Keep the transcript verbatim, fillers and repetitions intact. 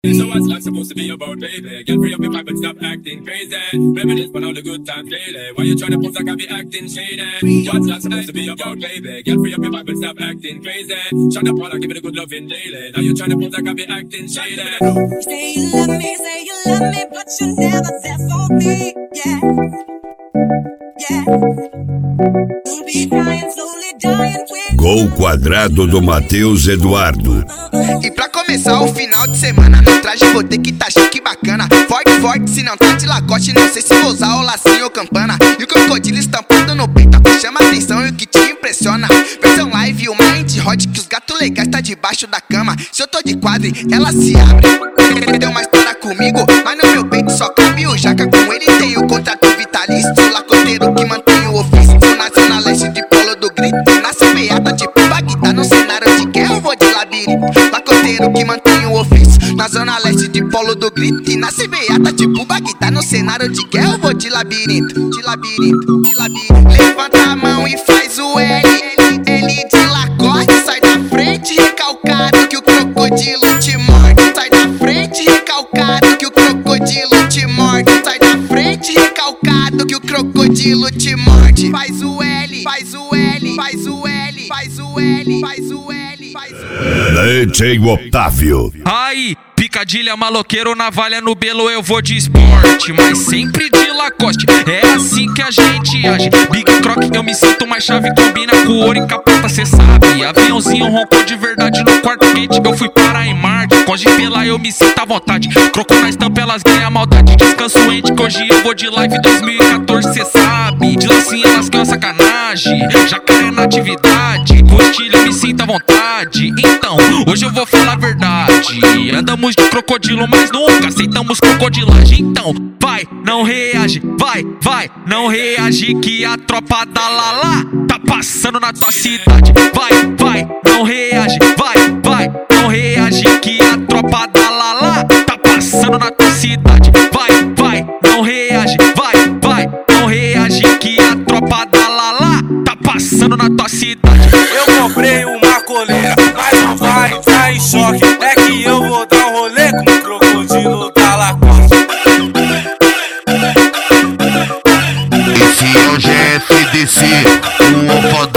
So what's life supposed to be about, baby? Get free up your vibe and stop acting crazy. Reminisce on all the good times daily. Why you trying to pose like I be acting shady? What's life supposed to be about, baby? Get free up your vibe and stop acting crazy. Shut up while I give it a good loving daily. Now you trying to pose like I be acting shady. You say you love me, say you love me, but you never there for me. Yeah, yeah. You'll be crying, slowly dying when Gol quadrado do Matheus Eduardo. E pra começar o final de semana, no traje vou ter que tá chique bacana. Forte, forte, se não tá de Lacoste, não sei se vou usar o lacinho ou campana. E o crocodilo estampado no peito, que chama atenção e o que te impressiona. Versão live, o mind hot, que os gatos legais tá debaixo da cama. Se eu tô de quadre, ela se abre. Deu uma história comigo, mas no meu peito só cabe o jaca. Com ele tem o contrato vitalício, lacoteiro que mantém o ofício. Na zona leste de polo do grito, na semeada tipo Bagdá. No cenário de guerra eu vou de labirinto, lacoteiro que mantém o ofício. Na zona leste de polo do grito e na semeada tipo Bagdá. No cenário de guerra eu vou de labirinto, de labirinto, de labirinto. Levanta a mão e faz o L, L de Lacoste. Sai da frente recalcado que o crocodilo te morde. Sai da frente recalcado que o crocodilo te morde. Sai da frente recalcado que o crocodilo te morde. Faz o L, faz o L, faz o L, faz o L, faz o L, faz o L. D J Otávio. Aí, picadilha, maloqueiro, navalha no belo, eu vou de esporte, mas sempre de Lacoste. É assim que a gente age. Big Croc, eu me sinto mais chave. Combina com ouro e capota, cê sabe. Aviãozinho roncou de verdade no quarto quente. Eu fui parar em Marte. Com de pela eu me sinto à vontade. Croco na estampa, elas ganham maldade. Descanso ente, que hoje eu vou de live dois mil e quatorze, cê sabe. De lacinha elas ganham sacanagem. Jacaré na atividade. Com estilo eu me sinto à vontade. Então, hoje eu vou falar a verdade. Andamos de crocodilo, mas nunca aceitamos crocodilagem. Então, vai, não reage, vai, vai, não reage, que a tropa da Lala tá passando na tua cidade. Vai, vai, não reage, vai, vai, não reage, que a tropa da Lala tá passando na tua cidade. Vai, vai, não reage, vai, vai, não reage, que a tropa da Lala tá passando na tua cidade. Eu comprei uma coleira, mas não vai entrar em choque. É que eu vou dar um rolê com o crocodilo da Lacoste. Esse é o G F D C, o